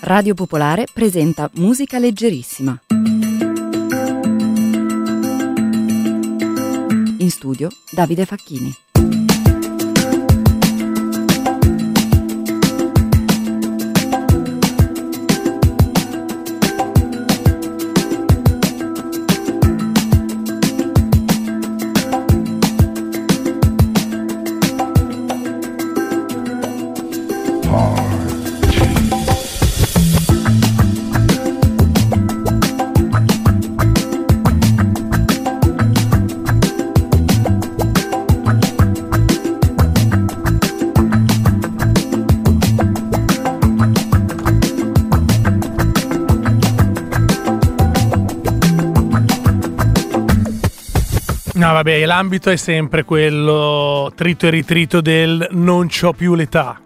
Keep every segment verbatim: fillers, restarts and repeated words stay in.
Radio Popolare presenta Musica Leggerissima. In studio Davide Facchini. No, vabbè, l'ambito è sempre quello trito e ritrito del non c'ho più l'età.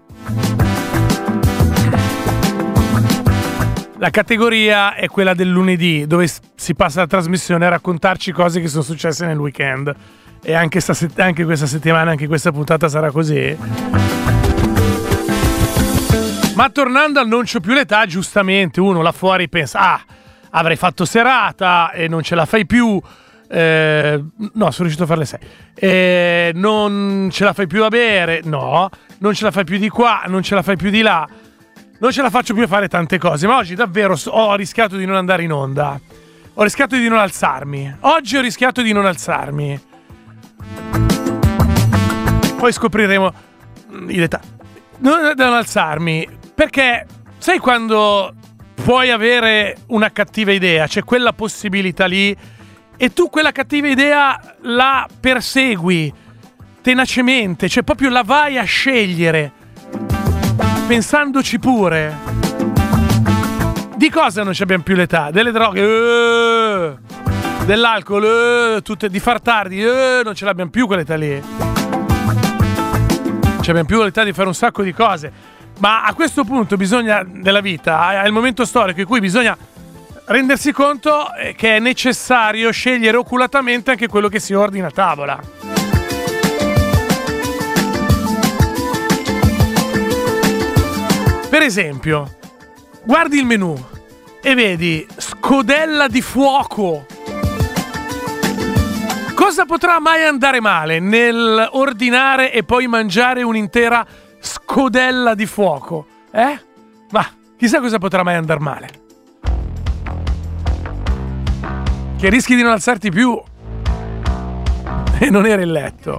La categoria è quella del lunedì, dove si passa la trasmissione a raccontarci cose che sono successe nel weekend. E anche, sta set- anche questa settimana, anche questa puntata sarà così. Ma tornando al non c'ho più l'età, giustamente uno là fuori pensa: ah, avrei fatto serata e non ce la fai più. Eh, no, sono riuscito a fare le sei. Eh, non ce la fai più a bere? No. Non ce la fai più di qua, non ce la fai più di là. Non ce la faccio più a fare tante cose. Ma oggi davvero ho rischiato di non andare in onda. Ho rischiato di non alzarmi. Oggi ho rischiato di non alzarmi. Poi scopriremo in età. Non, non alzarmi. Perché sai quando puoi avere una cattiva idea? C'è quella possibilità lì. E tu quella cattiva idea la persegui tenacemente, cioè proprio la vai a scegliere, pensandoci pure. Di cosa non ci abbiamo più l'età? Delle droghe, eh, dell'alcol, eh, tutte, di far tardi, eh, non ce l'abbiamo più quell'età lì. Non abbiamo più l'età di fare un sacco di cose. Ma a questo punto bisogna, della vita, è il momento storico in cui bisogna rendersi conto che è necessario scegliere oculatamente anche quello che si ordina a tavola. Per esempio, guardi il menù e vedi scodella di fuoco. Cosa potrà mai andare male nel ordinare e poi mangiare un'intera scodella di fuoco? Eh? Ma chissà cosa potrà mai andare male. Che rischi di non alzarti più e non eri in letto.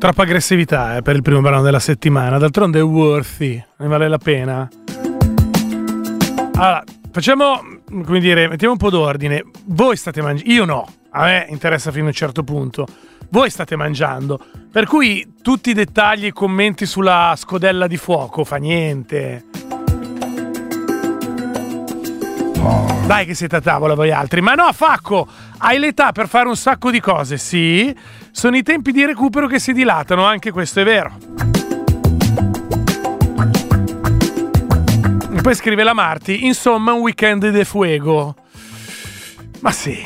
Troppa aggressività eh, per il primo brano della settimana. D'altronde è worthy, ne vale la pena. Allora, facciamo, come dire, mettiamo un po' d'ordine. Voi state mangiando, io no, a me interessa fino a un certo punto. Voi state mangiando, per cui tutti i dettagli e commenti sulla scodella di fuoco fa niente. Dai che siete a tavola voi altri. Ma no, Facco, hai l'età per fare un sacco di cose, sì. Sono i tempi di recupero che si dilatano, anche questo è vero. E poi scrive la Marti, insomma un weekend de fuego. Ma sì,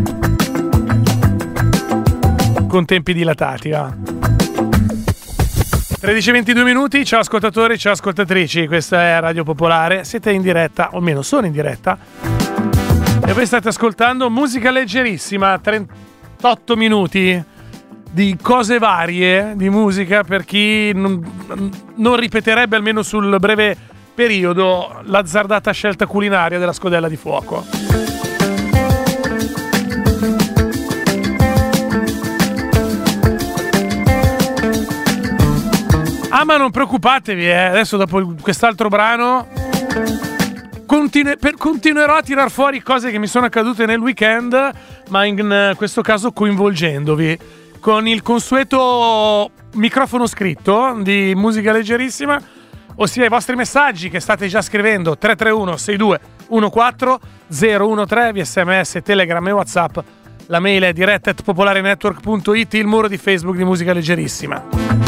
con tempi dilatati, va. tredici e ventidue minuti, ciao ascoltatori, ciao ascoltatrici, questa è Radio Popolare, siete in diretta, o almeno sono in diretta, e voi state ascoltando musica leggerissima, trentotto minuti di cose varie, di musica per chi non, non ripeterebbe almeno sul breve periodo l'azzardata scelta culinaria della scodella di fuoco. Ah, ma non preoccupatevi, eh. Adesso dopo quest'altro brano continu- per, continuerò a tirar fuori cose che mi sono accadute nel weekend, ma in questo caso coinvolgendovi con il consueto microfono scritto di musica leggerissima, ossia i vostri messaggi che state già scrivendo tre tre uno sei due uno quattro zero uno tre via sms, telegram e whatsapp. La mail è diretta at popolarenetwork punto it, il muro di Facebook di musica leggerissima.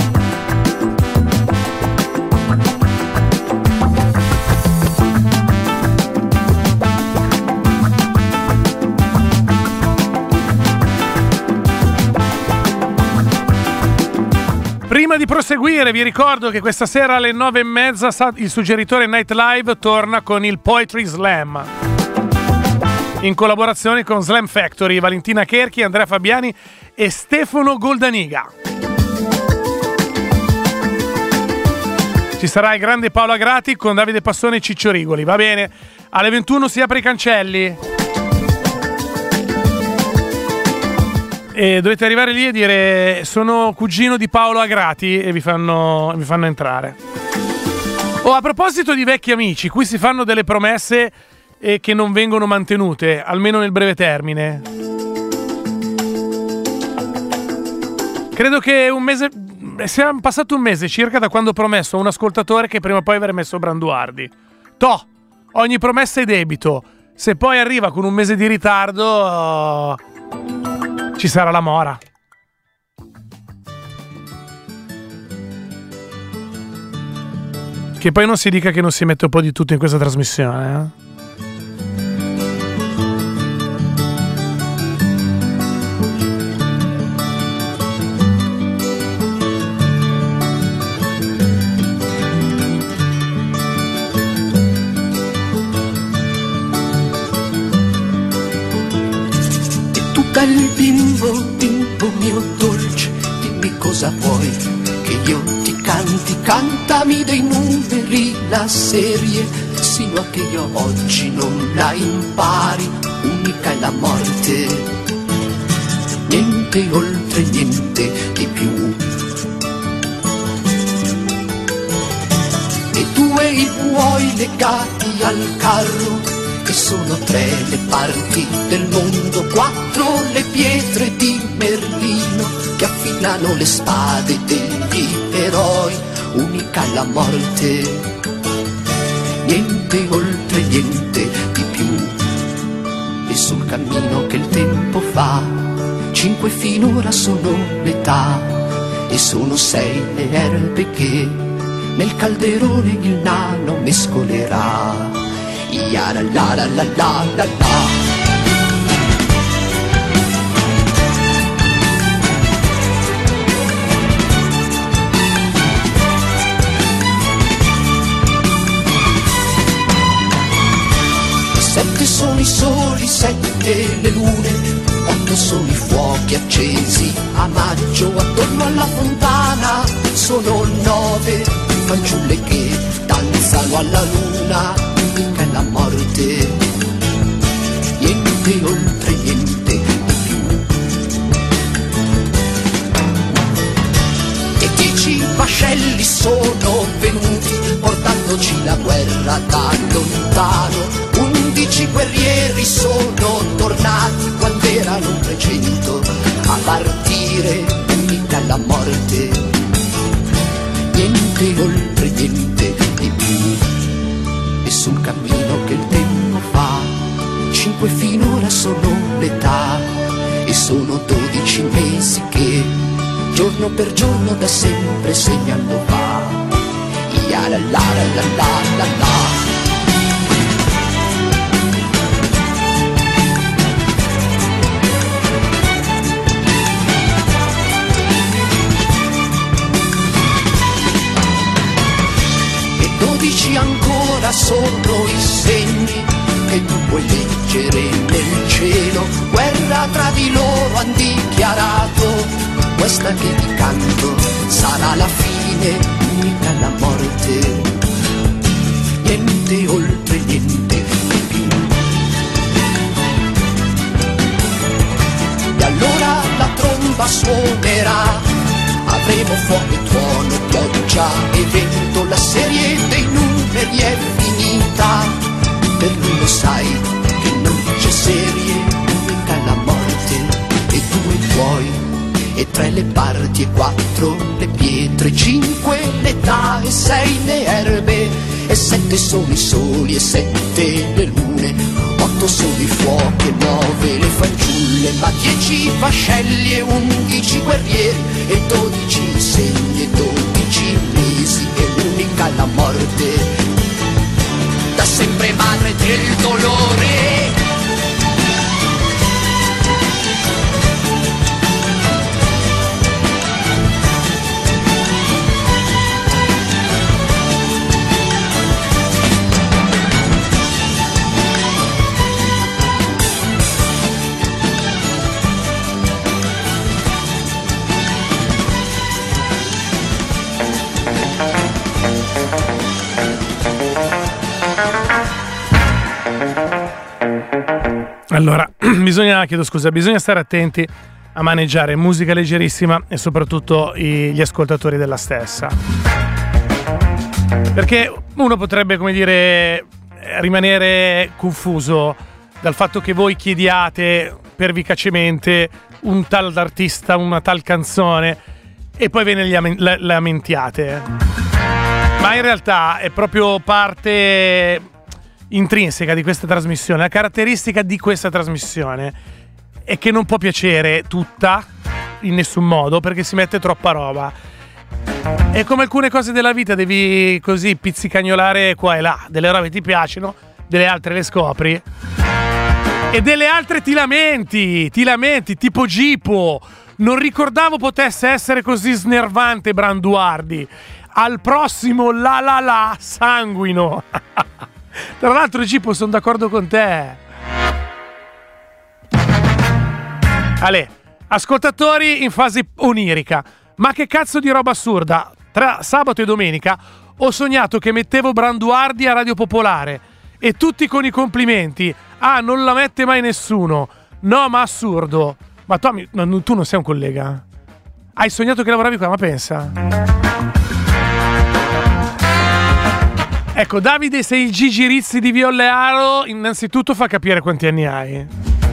Prima di proseguire vi ricordo che questa sera alle nove e mezza il suggeritore Night Live torna con il Poetry Slam in collaborazione con Slam Factory, Valentina Cherchi, Andrea Fabiani e Stefano Goldaniga. Ci sarà il grande Paolo Agrati con Davide Passone e Ciccio Rigoli, va bene? Alle ventuno si apre i cancelli e dovete arrivare lì e dire sono cugino di Paolo Agrati e vi fanno, vi fanno entrare. Oh, a proposito di vecchi amici, qui si fanno delle promesse e che non vengono mantenute, almeno nel breve termine. Credo che un mese, sia passato un mese circa da quando ho promesso a un ascoltatore che prima o poi avrei messo Branduardi. Toh, ogni promessa è debito. Se poi arriva con un mese di ritardo, oh, ci sarà la mora. Che poi non si dica che non si mette un po' di tutto in questa trasmissione, eh? Dal bimbo, bimbo mio dolce, dimmi cosa vuoi che io ti canti, cantami dei numeri, la serie, sino a che io oggi non la impari, unica è la morte, niente oltre, niente di più. E tu e i buoi legati al carro, che sono tre le parti del mondo, quattro le pietre di Merlino che affilano le spade degli eroi, unica è la morte, niente oltre, niente di più. E sul cammino che il tempo fa, cinque finora sono l'età, e sono sei le erbe che nel calderone il nano mescolerà. Ya la la la la la la la. Sette sono i soli, sette le lune, otto sono i fuochi accesi a maggio attorno alla fontana, sono nove fanciulle che danzano alla luna, unica è la morte, niente oltre, niente di più. guerrieri sono tornati quando erano trecento a partire uniti dalla morte. Niente oltre, niente di più. E sul cammino che il tempo fa, cinque finora sono l'età. E sono dodici mesi che giorno per giorno da sempre segnando va. Ya la la la la la la. Dodici ancora sono i segni che tu puoi leggere nel cielo. Guerra tra di loro han dichiarato, questa che ti canto sarà la fine, unica la morte. Niente oltre, niente di più. E allora la tromba suonerà, avremo fuoco e tuono, pioggia e vento, la serie dei numeri è finita. Per lui lo sai che non c'è serie, unica la morte, e due i tuoi, e tre le parti, e quattro le pietre, cinque l'età, e sei le erbe, e sette sono i soli, e sette le lune, otto sono i fuochi, e nove le fanciulle, ma dieci vascelli, e undici guerrieri, e dodici segni, e dodici mesi, e unica la morte, da sempre madre del dolore. Allora, bisogna, chiedo scusa, bisogna stare attenti a maneggiare musica leggerissima e soprattutto i, gli ascoltatori della stessa. Perché uno potrebbe, come dire, rimanere confuso dal fatto che voi chiediate pervicacemente un tal artista, una tal canzone e poi ve ne lamentiate. Ma in realtà è proprio parte intrinseca di questa trasmissione. La caratteristica di questa trasmissione è che non può piacere tutta in nessun modo, perché si mette troppa roba. E come alcune cose della vita devi così pizzicagnolare qua e là. Delle robe ti piacciono, delle altre le scopri e delle altre ti lamenti, ti lamenti, tipo Gipo. Non ricordavo potesse essere così snervante Branduardi. Al prossimo la la la sanguino. Tra l'altro Gipo, sono d'accordo con te. Ale, ascoltatori in fase onirica. Ma che cazzo di roba assurda. Tra sabato e domenica ho sognato che mettevo Branduardi a Radio Popolare e tutti con i complimenti. Ah, non la mette mai nessuno. No, ma assurdo. Ma tu, no, tu non sei un collega. Hai sognato che lavoravi qua, ma pensa. Ecco, Davide, sei il Gigi Rizzi di Viollearo, innanzitutto fa capire quanti anni hai.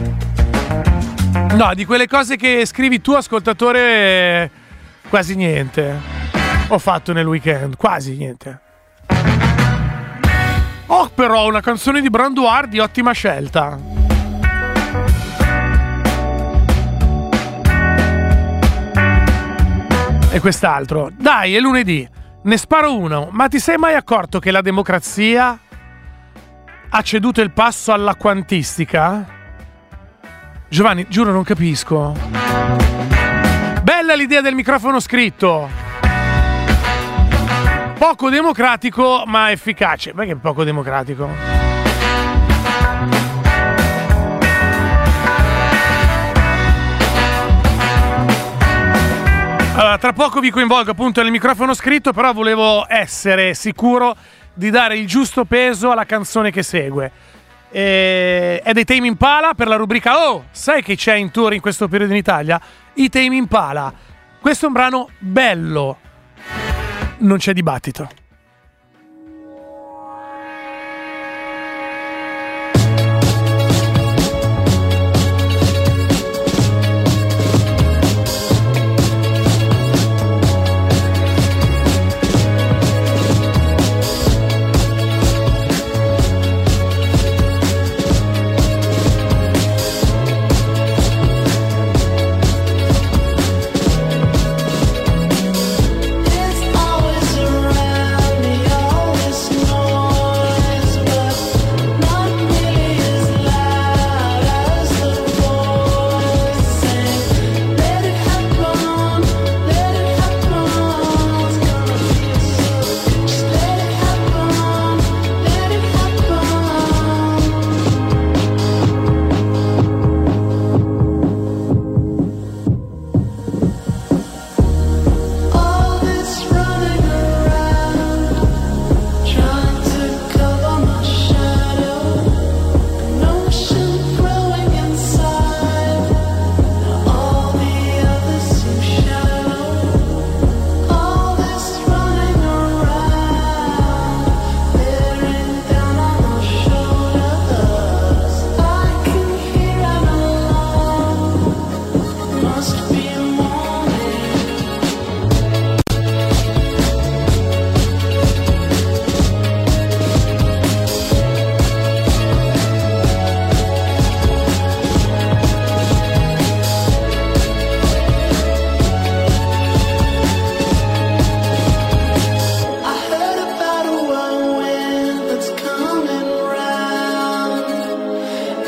No, di quelle cose che scrivi tu, ascoltatore, quasi niente. Ho fatto nel weekend, quasi niente. Oh, però una canzone di Branduardi, ottima scelta. E quest'altro. Dai, è lunedì. Ne sparo uno, ma ti sei mai accorto che la democrazia ha ceduto il passo alla quantistica? Giovanni, giuro non capisco. Bella l'idea del microfono scritto. Poco democratico, ma efficace. Ma che poco democratico? Allora, tra poco vi coinvolgo appunto nel microfono scritto, però volevo essere sicuro di dare il giusto peso alla canzone che segue. E... è dei Tame Impala per la rubrica Oh, sai che c'è in tour in questo periodo in Italia? I Tame Impala. Questo è un brano bello. Non c'è dibattito.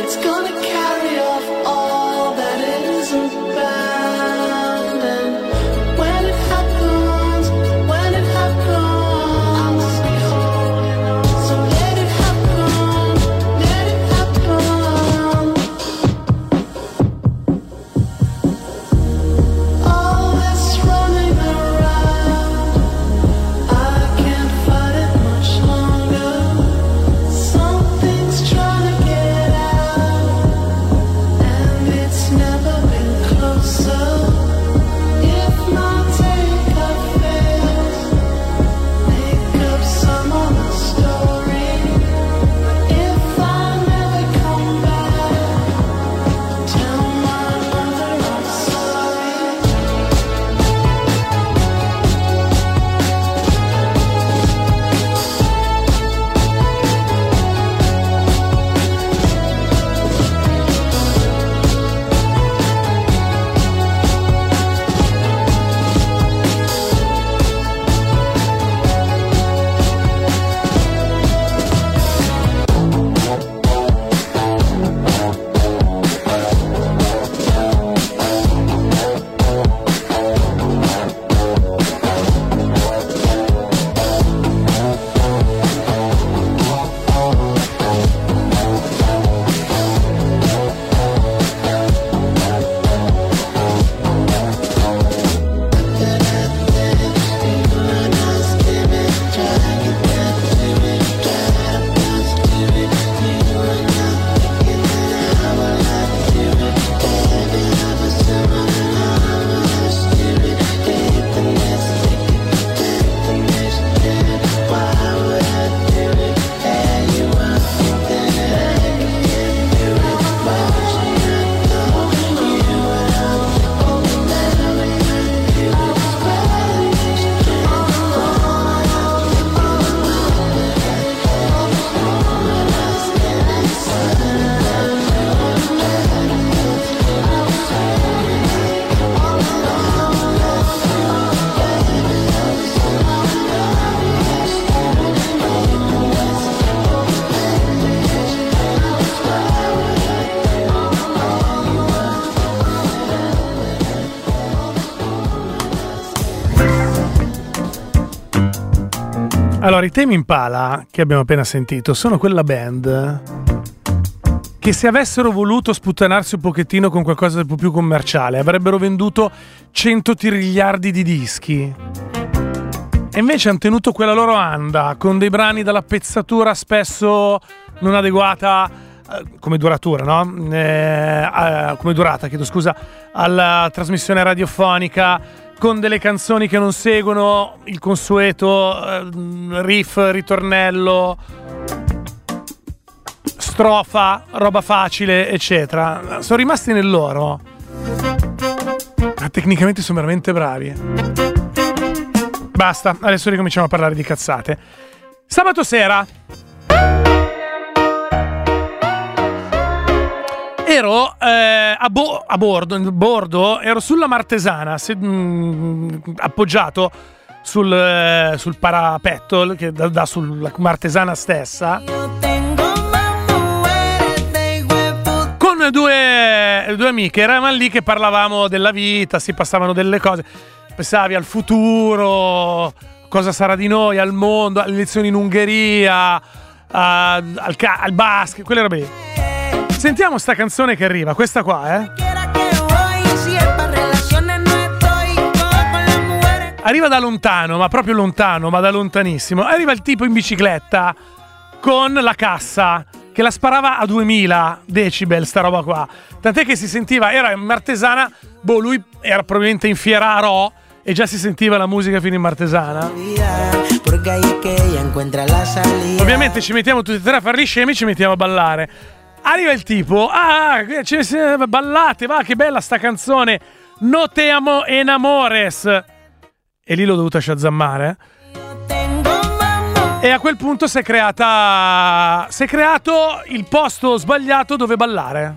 Allora, i Tame Impala che abbiamo appena sentito sono quella band che, se avessero voluto sputtanarsi un pochettino con qualcosa di un po' più commerciale, avrebbero venduto cento triliardi di dischi. E invece hanno tenuto quella loro anda con dei brani dalla pezzatura spesso non adeguata eh, come duratura, no? Eh, eh, come durata, chiedo scusa, alla trasmissione radiofonica, con delle canzoni che non seguono il consueto eh, riff, ritornello, strofa, roba facile, eccetera. Sono rimasti nel loro, ma tecnicamente sono veramente bravi. Basta, adesso ricominciamo a parlare di cazzate. Sabato sera ero eh, a, bo- a bordo, in bordo, ero sulla Martesana, se, mh, appoggiato sul, eh, sul parapetto che dà, dà sulla Martesana stessa, con due, due amiche. Eravamo lì che parlavamo della vita, si passavano delle cose, pensavi al futuro, cosa sarà di noi, al mondo, alle elezioni in Ungheria, a, al, ca- al basket, quelle robe lì. Sentiamo sta canzone che arriva, questa qua, eh. Arriva da lontano, ma proprio lontano, ma da lontanissimo. Arriva il tipo in bicicletta con la cassa che la sparava a duemila decibel, sta roba qua. Tant'è che si sentiva, era in Martesana, boh, lui era probabilmente in Fieraro e già si sentiva la musica fino in Martesana. Ovviamente ci mettiamo tutti e tre a fare gli scemi, ci mettiamo a ballare. Arriva il tipo, ah, ce ne ballate, va, che bella sta canzone, No te amo enamores. E lì l'ho dovuta shazammare. E a quel punto si è creata, si è creato il posto sbagliato dove ballare.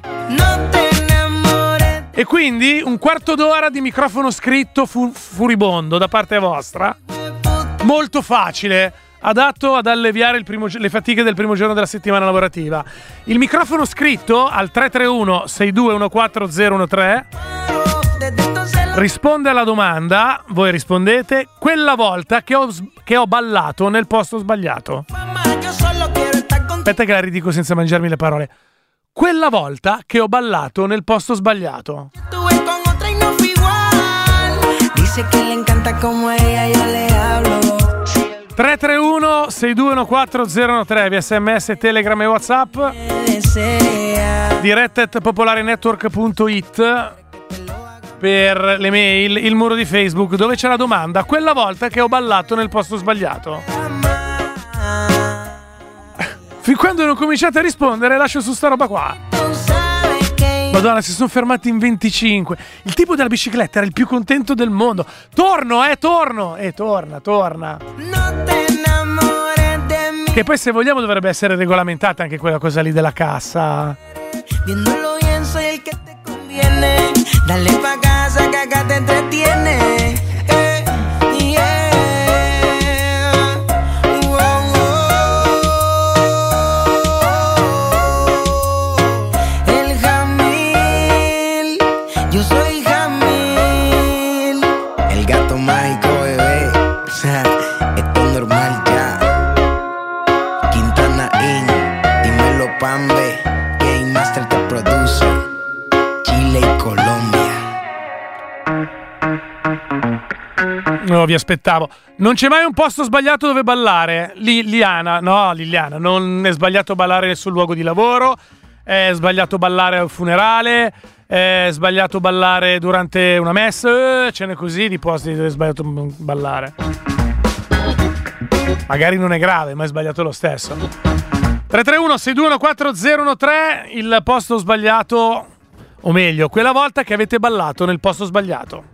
E quindi un quarto d'ora di microfono scritto fu- furibondo da parte vostra, molto facile. adatto ad alleviare il primo, le fatiche del primo giorno della settimana lavorativa. Il microfono scritto al tre tre uno sei due uno quattro zero uno tre risponde alla domanda, voi rispondete, quella volta che ho, che ho ballato nel posto sbagliato. Aspetta che la ridico senza mangiarmi le parole. Quella volta che ho ballato nel posto sbagliato. tre tre uno sei due uno quattro zero uno tre via sms, Telegram e WhatsApp, diretta at popolarenetwork punto it per le mail, il muro di Facebook dove c'è la domanda quella volta che ho ballato nel posto sbagliato. Fin quando non cominciate a rispondere lascio su sta roba qua. Madonna, si sono fermati in venticinque. Il tipo della bicicletta era il più contento del mondo. Torno, eh, torno. E eh, torna, torna. Che poi se vogliamo dovrebbe essere regolamentata anche quella cosa lì della cassa. Dale pa' casa que acá te entretiene. Eh, yeah. Wow, wow. El Jamil, yo soy Jamil, el gato mágico, bebé. O sea, esto es normal ya. Quintana In, dímelo Pambe, Game Master te produce. Chile y Colombia. No, vi aspettavo. Non c'è mai un posto sbagliato dove ballare. Liliana, no, Liliana, non è sbagliato ballare sul luogo di lavoro, è sbagliato ballare al funerale, è sbagliato ballare durante una messa, ce n'è così di posti dove è sbagliato ballare. Magari non è grave, ma è sbagliato lo stesso. tre tre uno sei due uno quattro zero uno tre, il posto sbagliato, o meglio, quella volta che avete ballato nel posto sbagliato.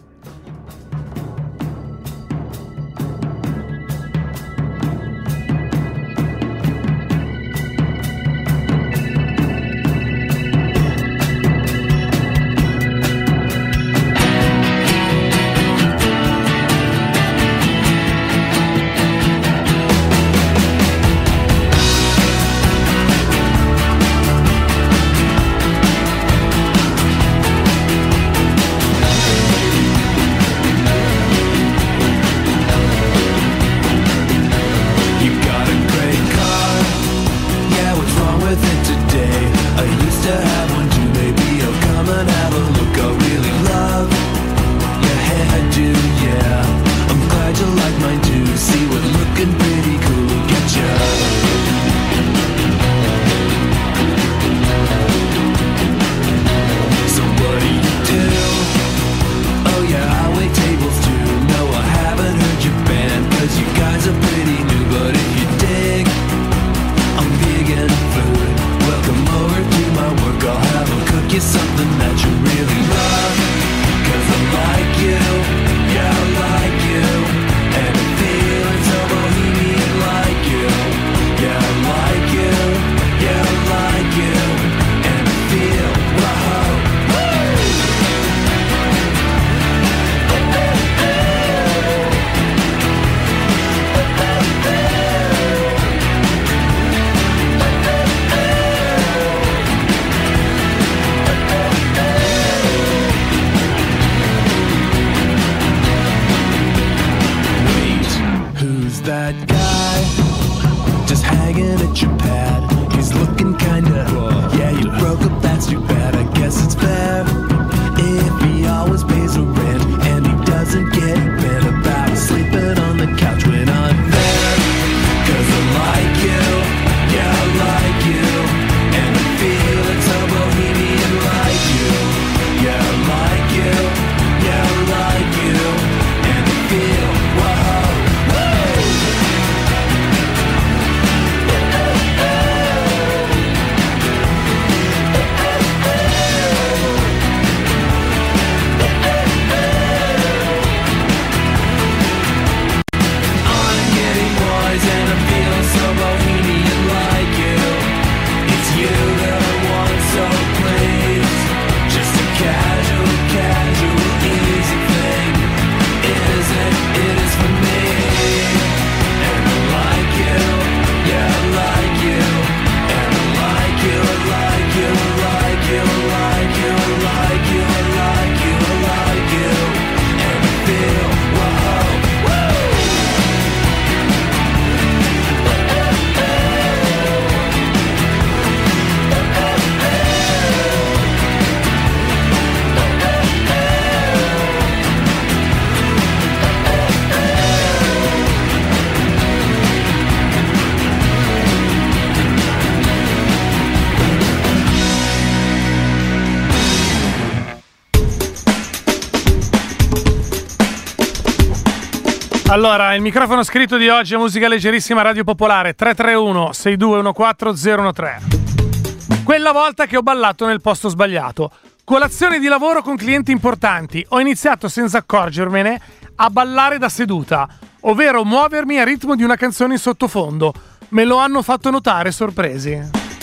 Allora, il microfono scritto di oggi è Musica Leggerissima Radio Popolare tre tre uno sei due uno quattro zero uno tre. Quella volta che ho ballato nel posto sbagliato. Colazione di lavoro con clienti importanti. Ho iniziato senza accorgermene a ballare da seduta, ovvero muovermi a ritmo di una canzone in sottofondo. Me lo hanno fatto notare sorpresi.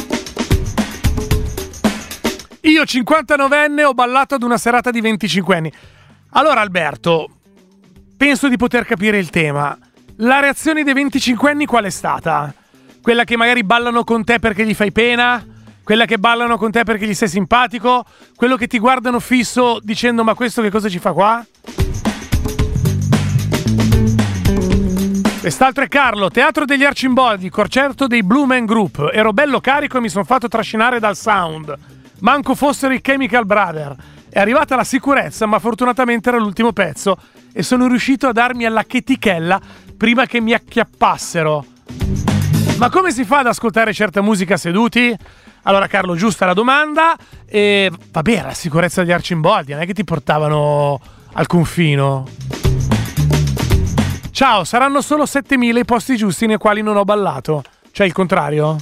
Io cinquantanovenne ho ballato ad una serata di venticinquenni. Allora Alberto, penso di poter capire il tema. La reazione dei venticinquenni qual è stata? Quella che magari ballano con te perché gli fai pena? Quella che ballano con te perché gli sei simpatico? Quello che ti guardano fisso dicendo ma questo che cosa ci fa qua? Quest'altro è Carlo, Teatro degli Arcimboldi, concerto dei Blue Man Group. Ero bello carico e mi sono fatto trascinare dal sound. Manco fossero i Chemical Brothers. È arrivata la sicurezza, ma fortunatamente era l'ultimo pezzo e sono riuscito a darmi alla chetichella prima che mi acchiappassero. Ma come si fa ad ascoltare certa musica seduti? Allora Carlo, giusta la domanda. E vabbè, la sicurezza degli Arcimboldi, non è che ti portavano al confino. Ciao, saranno solo settemila i posti giusti nei quali non ho ballato. Cioè il contrario?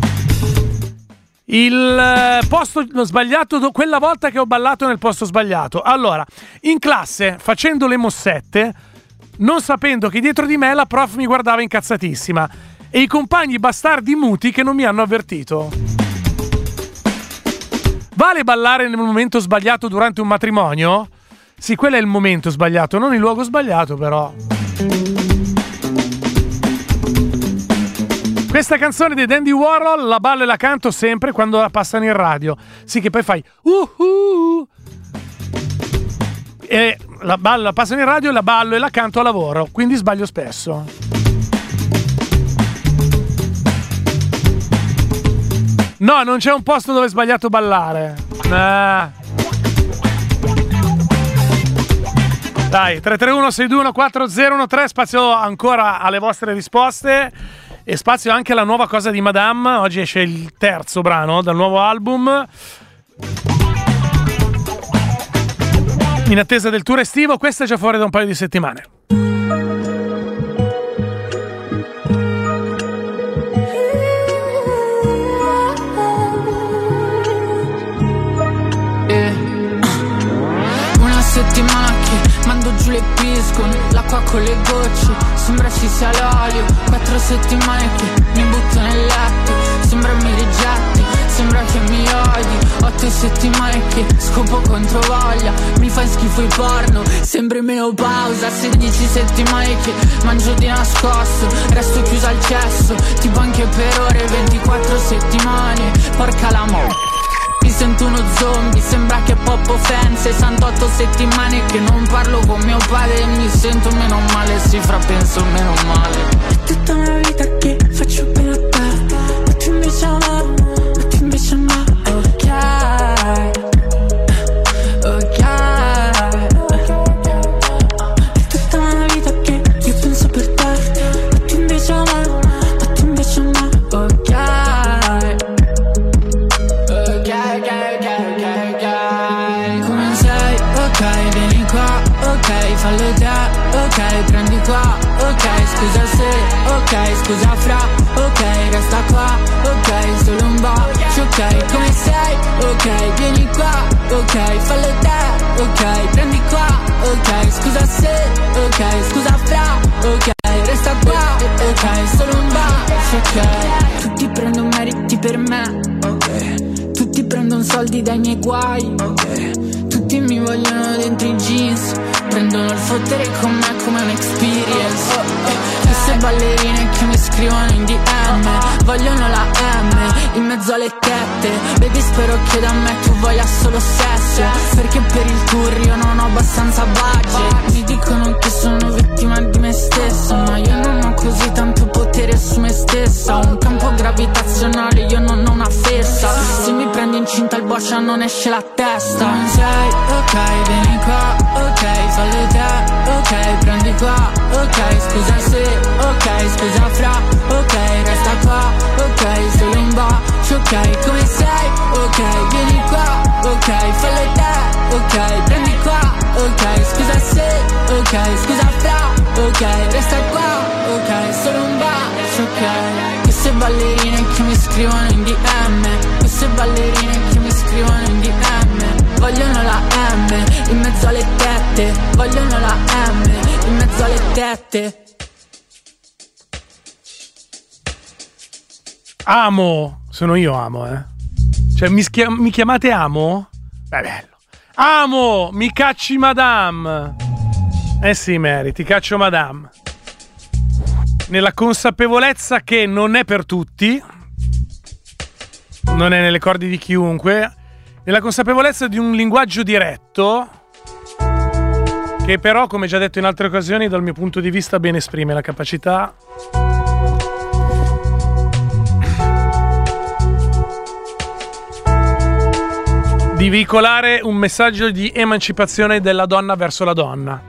Il posto sbagliato, quella volta che ho ballato nel posto sbagliato. Allora, in classe, facendo le mossette, non sapendo che dietro di me la prof mi guardava incazzatissima e i compagni bastardi muti che non mi hanno avvertito. Vale ballare nel momento sbagliato durante un matrimonio? Sì, quello è il momento sbagliato, non il luogo sbagliato però. Questa canzone dei Dandy Warhol la ballo e la canto sempre quando la passano in radio. Sì, che poi fai uh-huh. E la, ballo, la passano in radio, la ballo e la canto a lavoro, quindi sbaglio spesso. No, non c'è un posto dove è sbagliato ballare. Nah. Dai, tre tre uno sei due uno quattro zero uno tre, spazio ancora alle vostre risposte e spazio anche alla nuova cosa di Madame. Oggi esce il terzo brano dal nuovo album. In attesa del tour estivo, questa è già fuori da un paio di settimane. Una settimana che mando giù le piscon, l'acqua con le gocce, sembra ci sia l'olio. Quattro settimane che mi butto nel letto, sembra mi rigetti, sembra che mi odi. Otto settimane che scopo contro voglia, mi fai schifo il porno, sembri menopausa. Sedici settimane che mangio di nascosto, resto chiusa al cesso, tipo anche per ore. Ventiquattro settimane, porca la mo', mi sento uno zombie, sembra che Poppo Fan. Sessantotto settimane che non parlo con mio padre e mi sento meno male, si fra penso meno male. È tutta una vita che faccio per a te, ma tu invece no, ma tu invece no. Ok, ok. È tutta una vita che io penso per te, ma tu invece no, ma tu invece no. Ok. Fallo te, ok, prendi qua, ok, scusa se, ok, scusa fra, ok, resta qua, ok, solo un bacio, ok, come sei, ok, vieni qua, ok, fallo te, ok, prendi qua, ok, scusa se, ok, scusa fra, ok, resta qua, ok, solo un bacio, ok. Tutti prendono meriti per me, ok, tutti prendono soldi dai miei guai, ok, tutti mi vogliono dentro i jeans, prendono il fottere con me come un'experience. oh, oh. Queste ballerine che mi scrivono in D M vogliono la M in mezzo alle tette. Baby, spero che da me tu voglia solo sesso, perché per il tour io non ho abbastanza budget. Mi dicono che sono vittima di me stesso, ma io non ho così tanto potere su me stessa. Ho un campo gravitazionale, io non ho una fessa. Se mi prendi incinta il boccia non esce la testa. Non sei, ok, vieni qua, ok, fallo te, ok, prendi qua, ok, scusa se, ok, scusa fra, ok, resta qua, ok, solo un bacio, ok, come sei, ok, vieni qua, ok, fallo te, ok, prendi qua, ok, scusa se, ok, scusa fra, ok, te. Amo, sono io Amo, eh. Cioè mi, schia- mi chiamate Amo? Beh, bello. Amo, mi cacci madame. Eh sì, Mary, ti caccio madame. Nella consapevolezza che non è per tutti, non è nelle corde di chiunque, nella consapevolezza di un linguaggio diretto che però, come già detto in altre occasioni, dal mio punto di vista ben esprime la capacità di veicolare un messaggio di emancipazione della donna verso la donna.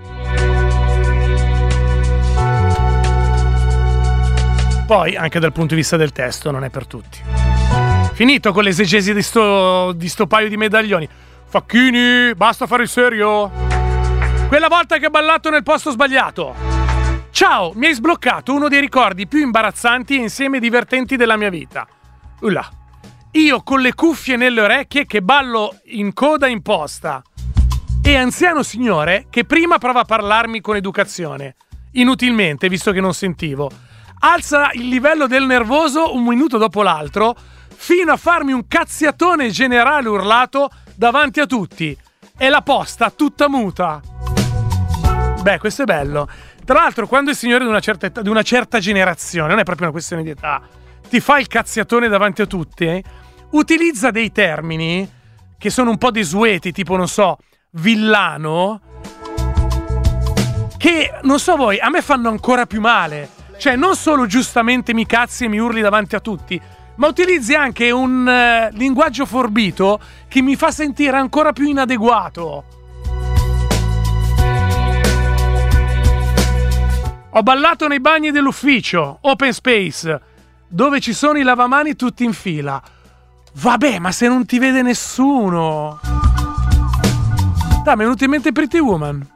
Poi, anche dal punto di vista del testo, non è per tutti. Finito con l'esegesi di sto, di sto paio di medaglioni. Facchini, basta fare il serio. Quella volta che ho ballato nel posto sbagliato. Ciao, mi hai sbloccato uno dei ricordi più imbarazzanti e insieme divertenti della mia vita. Ulla. Io con le cuffie nelle orecchie che ballo in coda in posta. E anziano signore che prima prova a parlarmi con educazione. Inutilmente, visto che non sentivo. Alza il livello del nervoso un minuto dopo l'altro, fino a farmi un cazziatone generale urlato davanti a tutti. E la posta tutta muta. Beh, questo è bello. Tra l'altro, quando il signore di una certa età, di una certa generazione, non è proprio una questione di età, ti fa il cazziatone davanti a tutti, eh, utilizza dei termini che sono un po' desueti, tipo, non so, villano, che, non so voi, a me fanno ancora più male. Cioè, non solo giustamente mi cazzi e mi urli davanti a tutti, ma utilizzi anche un uh, linguaggio forbito che mi fa sentire ancora più inadeguato. Ho ballato nei bagni dell'ufficio, open space, dove ci sono i lavamani tutti in fila. Vabbè, ma se non ti vede nessuno. Dai, mi è venuto in mente Pretty Woman,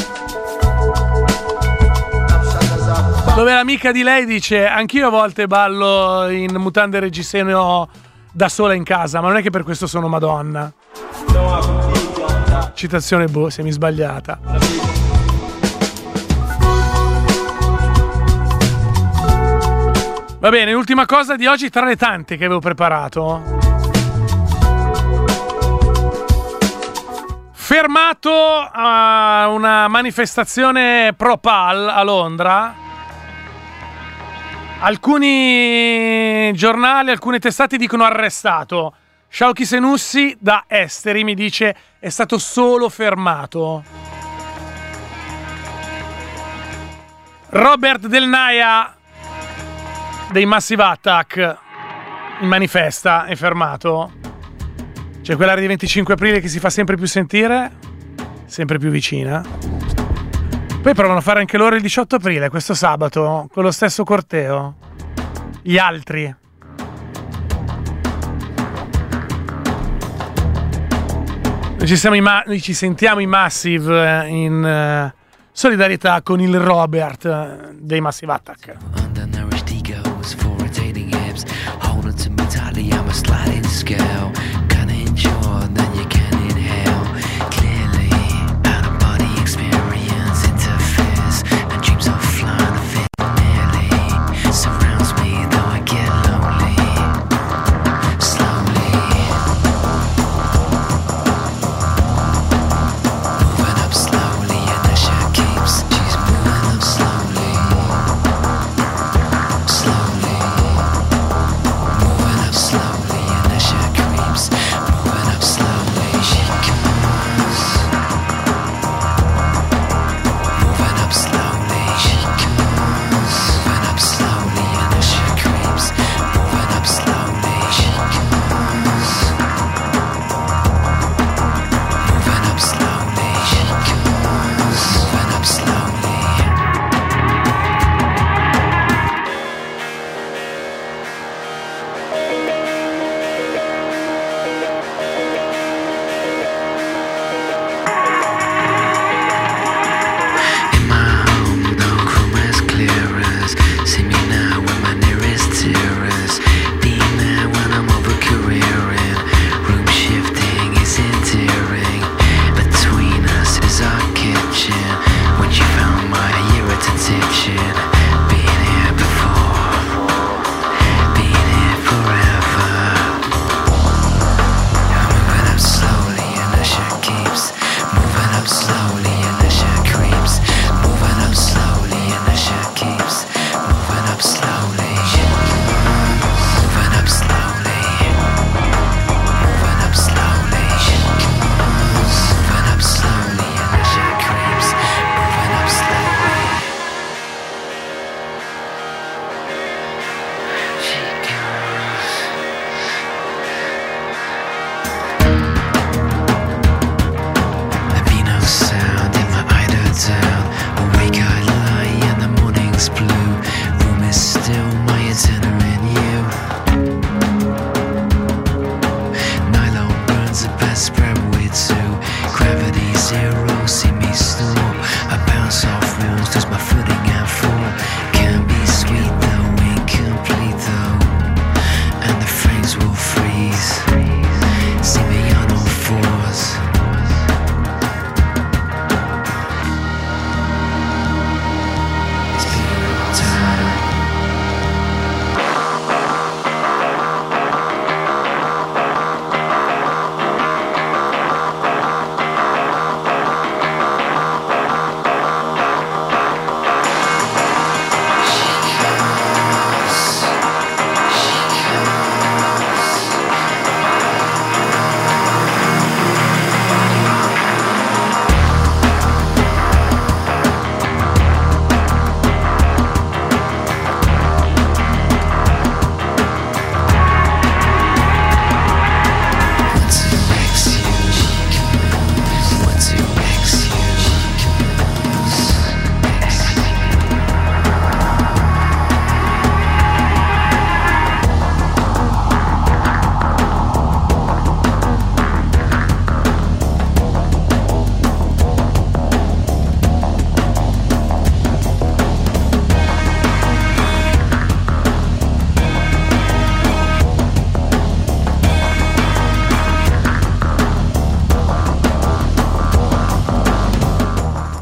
dove l'amica di lei dice: anch'io a volte ballo in mutande e reggiseno da sola in casa, ma non è che per questo sono Madonna. Citazione, boh, semi sbagliata. Va bene, l'ultima cosa di oggi tra le tante che avevo preparato. Fermato a una manifestazione pro P A L a Londra. Alcuni giornali, alcune testate dicono arrestato. Sciauchi Senussi da Esteri mi dice è stato solo fermato. Robert Del Naia dei Massive Attack in manifesta è fermato. C'è quell'area di venticinque aprile che si fa sempre più sentire, sempre più vicina. Poi provano a fare anche loro il diciotto aprile, questo sabato, con lo stesso corteo. Gli altri. Noi ci, siamo i ma- noi ci sentiamo i Massive in uh, solidarietà con il Robert uh, dei Massive Attack. Slowly, and the shit creeps.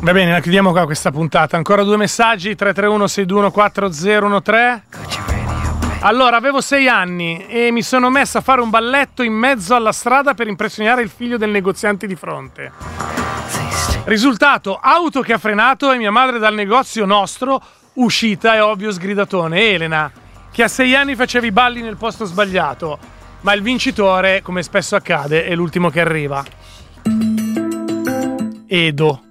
Va bene, la chiudiamo qua questa puntata. Ancora due messaggi, tre tre uno sei due uno quattro zero uno tre. Allora, avevo sei anni e mi sono messa a fare un balletto in mezzo alla strada per impressionare il figlio del negoziante di fronte. Risultato, auto che ha frenato e mia madre dal negozio nostro, uscita e ovvio sgridatone. Elena, che a sei anni faceva i balli nel posto sbagliato, ma il vincitore, come spesso accade, è l'ultimo che arriva. Edo.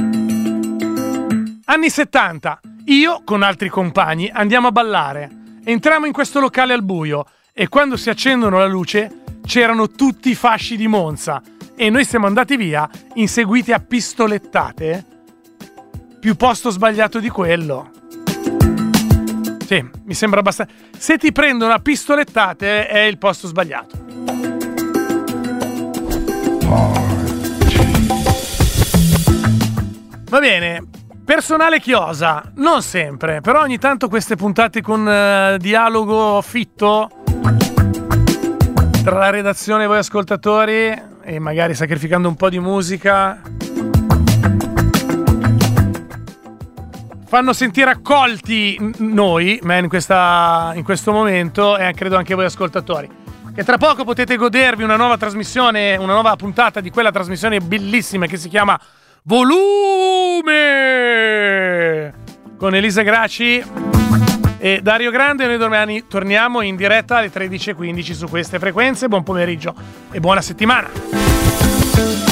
Anni settanta, io con altri compagni andiamo a ballare. Entriamo in questo locale al buio e quando si accendono la luce c'erano tutti i fasci di Monza e noi siamo andati via inseguiti a pistolettate. Più posto sbagliato di quello. Sì, mi sembra abbastanza. Se ti prendono a pistolettate è il posto sbagliato. Va bene. Personale chiosa, non sempre, però ogni tanto queste puntate con uh, dialogo fitto tra la redazione e voi ascoltatori e magari sacrificando un po' di musica fanno sentire accolti noi, me in, questa, in questo momento e credo anche voi ascoltatori. E tra poco potete godervi una nuova trasmissione, una nuova puntata di quella trasmissione bellissima che si chiama Volume con Elisa Graci e Dario Grande. Noi domani torniamo in diretta alle tredici e quindici su queste frequenze. Buon pomeriggio e buona settimana.